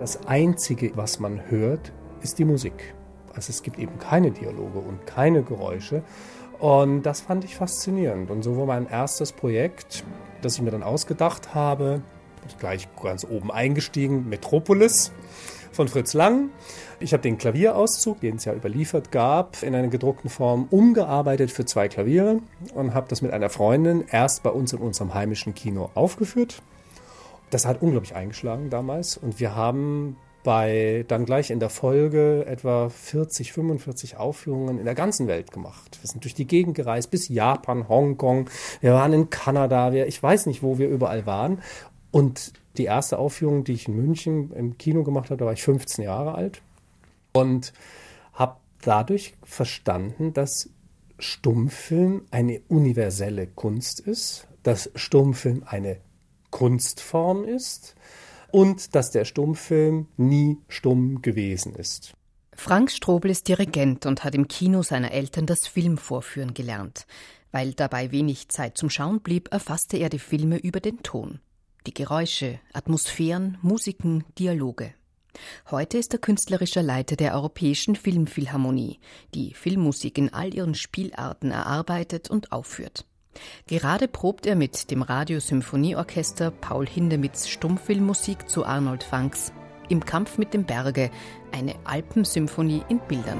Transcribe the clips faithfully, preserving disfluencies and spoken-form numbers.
Das Einzige, was man hört, ist die Musik. Also es gibt eben keine Dialoge und keine Geräusche. Und das fand ich faszinierend. Und so war mein erstes Projekt, das ich mir dann ausgedacht habe, gleich ganz oben eingestiegen, Metropolis von Fritz Lang. Ich habe den Klavierauszug, den es ja überliefert gab, in einer gedruckten Form umgearbeitet für zwei Klaviere und habe das mit einer Freundin erst bei uns in unserem heimischen Kino aufgeführt. Das hat unglaublich eingeschlagen damals und wir haben bei dann gleich in der Folge etwa vierzig, fünfundvierzig Aufführungen in der ganzen Welt gemacht. Wir sind durch die Gegend gereist, bis Japan, Hongkong, wir waren in Kanada, wir, ich weiß nicht, wo wir überall waren. Und die erste Aufführung, die ich in München im Kino gemacht habe, da war ich fünfzehn Jahre alt und habe dadurch verstanden, dass Stummfilm eine universelle Kunst ist, dass Stummfilm eine Kunstform ist und dass der Stummfilm nie stumm gewesen ist. Frank Strobel ist Dirigent und hat im Kino seiner Eltern das Filmvorführen gelernt. Weil dabei wenig Zeit zum Schauen blieb, erfasste er die Filme über den Ton. Die Geräusche, Atmosphären, Musiken, Dialoge. Heute ist er künstlerischer Leiter der Europäischen Filmphilharmonie, die Filmmusik in all ihren Spielarten erarbeitet und aufführt. Gerade probt er mit dem Radiosymphonieorchester Paul Hindemiths Stummfilmmusik zu Arnold Fanks Im Kampf mit dem Berge, eine Alpensymphonie in Bildern.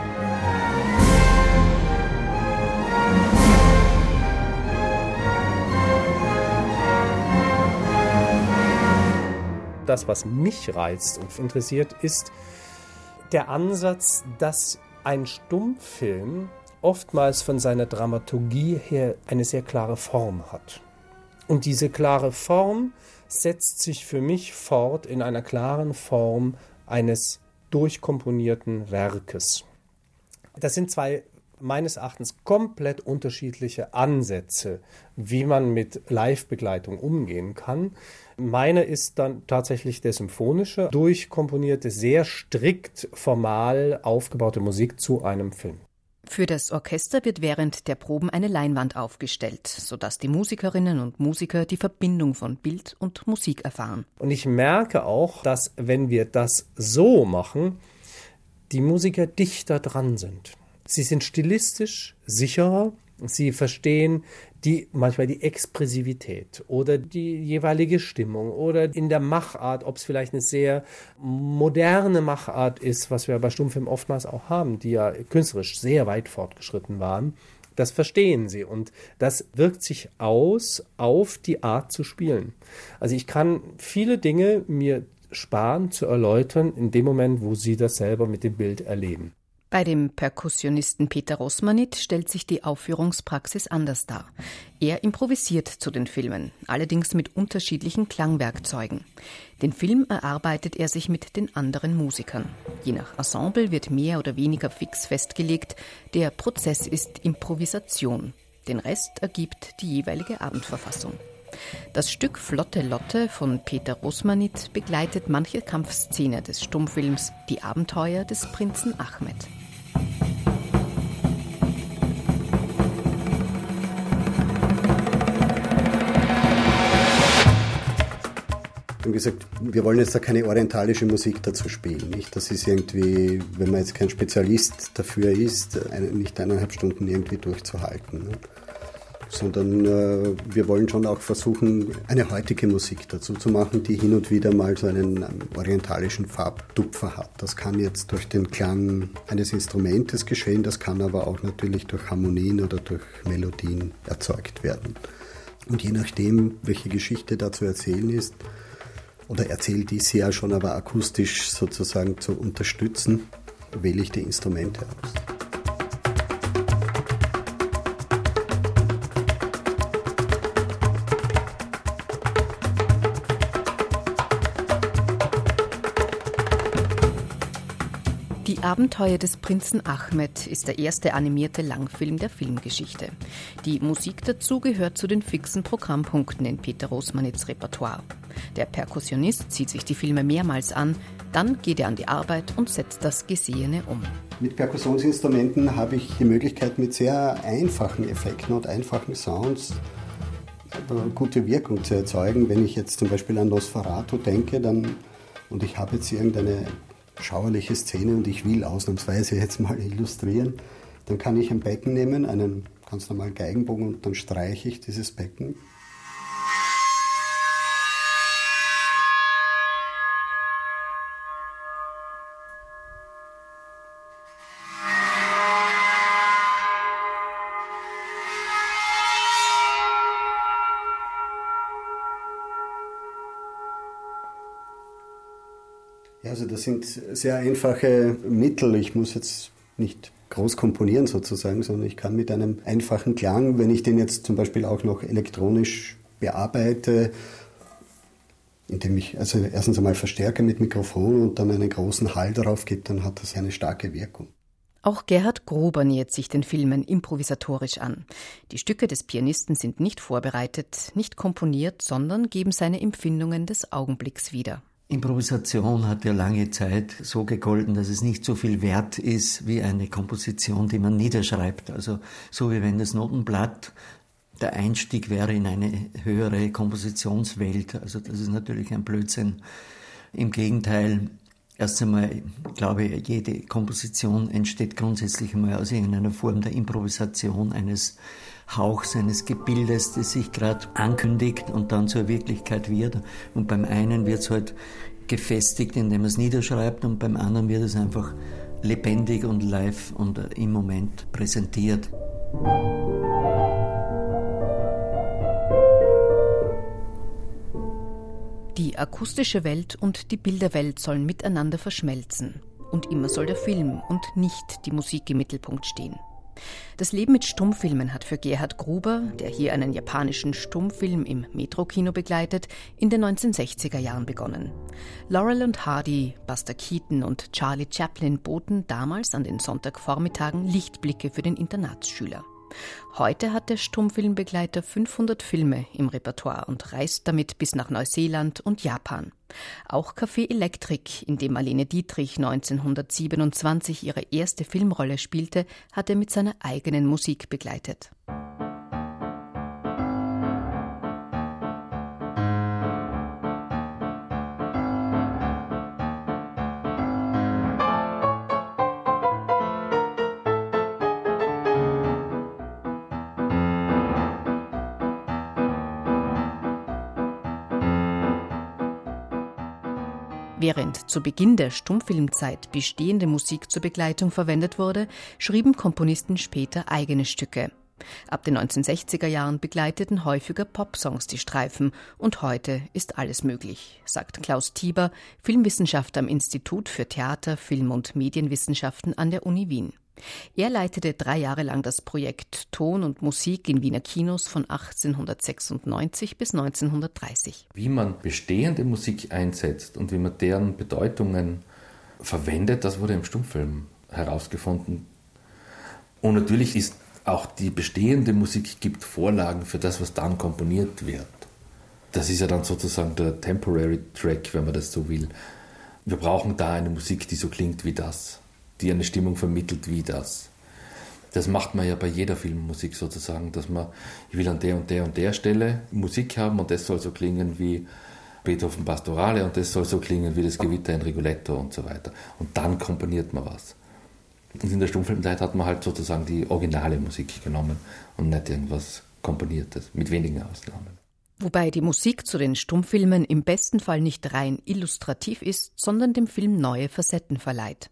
Das, was mich reizt und interessiert, ist der Ansatz, dass ein Stummfilm oftmals von seiner Dramaturgie her eine sehr klare Form hat. Und diese klare Form setzt sich für mich fort in einer klaren Form eines durchkomponierten Werkes. Das sind zwei meines Erachtens komplett unterschiedliche Ansätze, wie man mit Live-Begleitung umgehen kann. Meine ist dann tatsächlich der symphonische, durchkomponierte, sehr strikt formal aufgebaute Musik zu einem Film. Für das Orchester wird während der Proben eine Leinwand aufgestellt, sodass die Musikerinnen und Musiker die Verbindung von Bild und Musik erfahren. Und ich merke auch, dass wenn wir das so machen, die Musiker dichter dran sind. Sie sind stilistisch sicherer, sie verstehen die, manchmal die Expressivität oder die jeweilige Stimmung oder in der Machart, ob es vielleicht eine sehr moderne Machart ist, was wir bei Stummfilmen oftmals auch haben, die ja künstlerisch sehr weit fortgeschritten waren. Das verstehen sie und das wirkt sich aus auf die Art zu spielen. Also ich kann viele Dinge mir sparen zu erläutern in dem Moment, wo sie das selber mit dem Bild erleben. Bei dem Perkussionisten Peter Rosmanit stellt sich die Aufführungspraxis anders dar. Er improvisiert zu den Filmen, allerdings mit unterschiedlichen Klangwerkzeugen. Den Film erarbeitet er sich mit den anderen Musikern. Je nach Ensemble wird mehr oder weniger fix festgelegt. Der Prozess ist Improvisation. Den Rest ergibt die jeweilige Abendverfassung. Das Stück Flotte Lotte von Peter Rosmanit begleitet manche Kampfszene des Stummfilms Die Abenteuer des Prinzen Ahmed. Wir haben gesagt, wir wollen jetzt da keine orientalische Musik dazu spielen. Nicht? Das ist irgendwie, wenn man jetzt kein Spezialist dafür ist, nicht eineinhalb Stunden irgendwie durchzuhalten. Ne? Sondern äh, wir wollen schon auch versuchen, eine heutige Musik dazu zu machen, die hin und wieder mal so einen ähm, orientalischen Farbtupfer hat. Das kann jetzt durch den Klang eines Instrumentes geschehen, das kann aber auch natürlich durch Harmonien oder durch Melodien erzeugt werden. Und je nachdem, welche Geschichte da zu erzählen ist, oder erzählt ist sie ja schon, aber akustisch sozusagen zu unterstützen, wähle ich die Instrumente aus. Die Abenteuer des Prinzen Ahmed ist der erste animierte Langfilm der Filmgeschichte. Die Musik dazu gehört zu den fixen Programmpunkten in Peter Rosmanits Repertoire. Der Perkussionist zieht sich die Filme mehrmals an, dann geht er an die Arbeit und setzt das Gesehene um. Mit Perkussionsinstrumenten habe ich die Möglichkeit, mit sehr einfachen Effekten und einfachen Sounds eine gute Wirkung zu erzeugen. Wenn ich jetzt zum Beispiel an Nosferatu denke, dann und ich habe jetzt irgendeine schauerliche Szene und ich will ausnahmsweise jetzt mal illustrieren, dann kann ich ein Becken nehmen, einen ganz normalen Geigenbogen, und dann streiche ich dieses Becken. Ja, also das sind sehr einfache Mittel. Ich muss jetzt nicht groß komponieren sozusagen, sondern ich kann mit einem einfachen Klang, wenn ich den jetzt zum Beispiel auch noch elektronisch bearbeite, indem ich also erstens einmal verstärke mit Mikrofon und dann einen großen Hall darauf gebe, dann hat das eine starke Wirkung. Auch Gerhard Gruber nähert sich den Filmen improvisatorisch an. Die Stücke des Pianisten sind nicht vorbereitet, nicht komponiert, sondern geben seine Empfindungen des Augenblicks wieder. Improvisation hat ja lange Zeit so gegolten, dass es nicht so viel wert ist wie eine Komposition, die man niederschreibt. Also so wie wenn das Notenblatt der Einstieg wäre in eine höhere Kompositionswelt. Also das ist natürlich ein Blödsinn. Im Gegenteil, erst einmal, ich glaube, jede Komposition entsteht grundsätzlich einmal aus irgendeiner Form der Improvisation, eines Hauchs, eines Gebildes, das sich gerade ankündigt und dann zur Wirklichkeit wird. Und beim einen wird es halt gefestigt, indem man es niederschreibt, und beim anderen wird es einfach lebendig und live und im Moment präsentiert. Die akustische Welt und die Bilderwelt sollen miteinander verschmelzen. Und immer soll der Film und nicht die Musik im Mittelpunkt stehen. Das Leben mit Stummfilmen hat für Gerhard Gruber, der hier einen japanischen Stummfilm im Metro-Kino begleitet, in den neunzehnhundertsechziger Jahren begonnen. Laurel und Hardy, Buster Keaton und Charlie Chaplin boten damals an den Sonntagvormittagen Lichtblicke für den Internatsschüler. Heute hat der Stummfilmbegleiter fünfhundert Filme im Repertoire und reist damit bis nach Neuseeland und Japan. Auch Café Electric, in dem Marlene Dietrich neunzehnhundertsiebenundzwanzig ihre erste Filmrolle spielte, hat er mit seiner eigenen Musik begleitet. Während zu Beginn der Stummfilmzeit bestehende Musik zur Begleitung verwendet wurde, schrieben Komponisten später eigene Stücke. Ab den neunzehnhundertsechziger Jahren begleiteten häufiger Popsongs die Streifen und heute ist alles möglich, sagt Klaus Tieber, Filmwissenschaftler am Institut für Theater, Film- und Medienwissenschaften an der Uni Wien. Er leitete drei Jahre lang das Projekt Ton und Musik in Wiener Kinos von achtzehnhundertsechsundneunzig bis neunzehnhundertdreißig. Wie man bestehende Musik einsetzt und wie man deren Bedeutungen verwendet, das wurde im Stummfilm herausgefunden. Und natürlich ist auch die bestehende Musik gibt Vorlagen für das, was dann komponiert wird. Das ist ja dann sozusagen der Temporary Track, wenn man das so will. Wir brauchen da eine Musik, die so klingt wie das, die eine Stimmung vermittelt wie das. Das macht man ja bei jeder Filmmusik sozusagen, dass man, ich will an der und der und der Stelle Musik haben und das soll so klingen wie Beethoven Pastorale und das soll so klingen wie das Gewitter in Rigoletto und so weiter. Und dann komponiert man was. Und in der Stummfilmzeit hat man halt sozusagen die originale Musik genommen und nicht irgendwas Komponiertes, mit wenigen Ausnahmen. Wobei die Musik zu den Stummfilmen im besten Fall nicht rein illustrativ ist, sondern dem Film neue Facetten verleiht.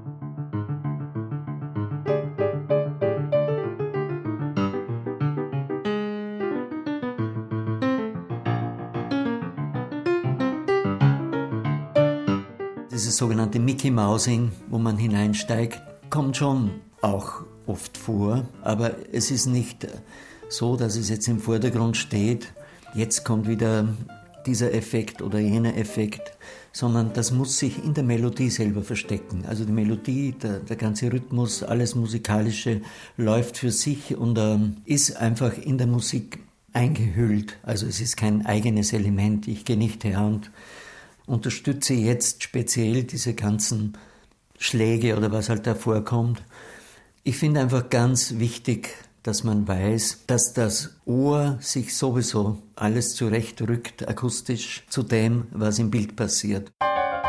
Dieses sogenannte Mickey-Mousing, wo man hineinsteigt, kommt schon auch oft vor. Aber es ist nicht so, dass es jetzt im Vordergrund steht, jetzt kommt wieder dieser Effekt oder jener Effekt, sondern das muss sich in der Melodie selber verstecken. Also die Melodie, der, der ganze Rhythmus, alles Musikalische läuft für sich und ähm, ist einfach in der Musik eingehüllt. Also es ist kein eigenes Element. Ich gehe nicht her und unterstütze jetzt speziell diese ganzen Schläge oder was halt da vorkommt. Ich finde einfach ganz wichtig, dass man weiß, dass das Ohr sich sowieso alles zurechtrückt, akustisch, zu dem, was im Bild passiert.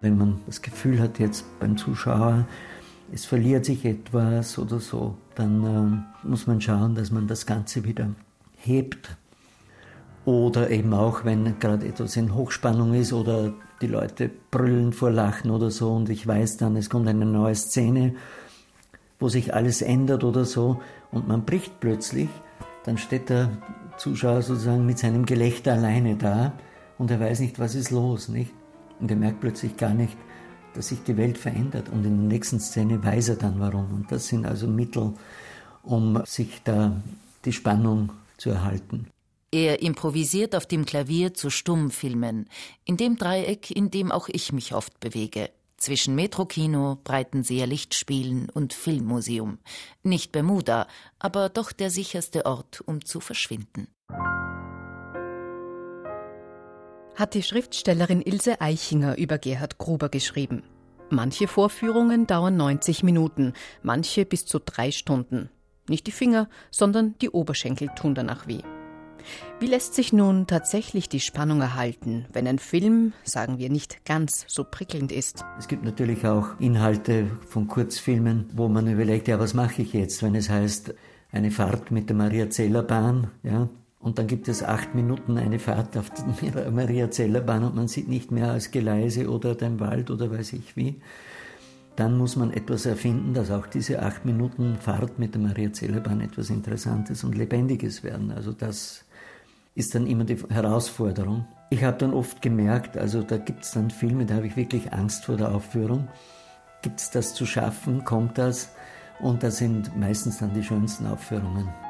Wenn man das Gefühl hat, jetzt beim Zuschauer, es verliert sich etwas oder so, dann äh, muss man schauen, dass man das Ganze wieder hebt. Oder eben auch, wenn gerade etwas in Hochspannung ist oder die Leute brüllen vor Lachen oder so und ich weiß dann, es kommt eine neue Szene, wo sich alles ändert oder so und man bricht plötzlich, dann steht der Zuschauer sozusagen mit seinem Gelächter alleine da und er weiß nicht, was ist los, nicht? Und er merkt plötzlich gar nicht, dass sich die Welt verändert. Und in der nächsten Szene weiß er dann, warum. Und das sind also Mittel, um sich da die Spannung zu erhalten. Er improvisiert auf dem Klavier zu Stummfilmen, in dem Dreieck, in dem auch ich mich oft bewege. Zwischen Metrokino, Breitenseer Lichtspielen und Filmmuseum. Nicht Bermuda, aber doch der sicherste Ort, um zu verschwinden. Hat die Schriftstellerin Ilse Aichinger über Gerhard Gruber geschrieben. Manche Vorführungen dauern neunzig Minuten, manche bis zu drei Stunden. Nicht die Finger, sondern die Oberschenkel tun danach weh. Wie lässt sich nun tatsächlich die Spannung erhalten, wenn ein Film, sagen wir, nicht ganz so prickelnd ist? Es gibt natürlich auch Inhalte von Kurzfilmen, wo man überlegt, ja, was mache ich jetzt, wenn es heißt, eine Fahrt mit der Maria-Zeller-Bahn, ja, und dann gibt es acht Minuten eine Fahrt auf der Maria-Zeller-Bahn und man sieht nicht mehr als Gleise oder den Wald oder weiß ich wie. Dann muss man etwas erfinden, dass auch diese acht Minuten Fahrt mit der Maria-Zeller-Bahn etwas Interessantes und Lebendiges werden. Also das ist dann immer die Herausforderung. Ich habe dann oft gemerkt, also da gibt es dann Filme, da habe ich wirklich Angst vor der Aufführung. Gibt es das zu schaffen, kommt das? Und das sind meistens dann die schönsten Aufführungen.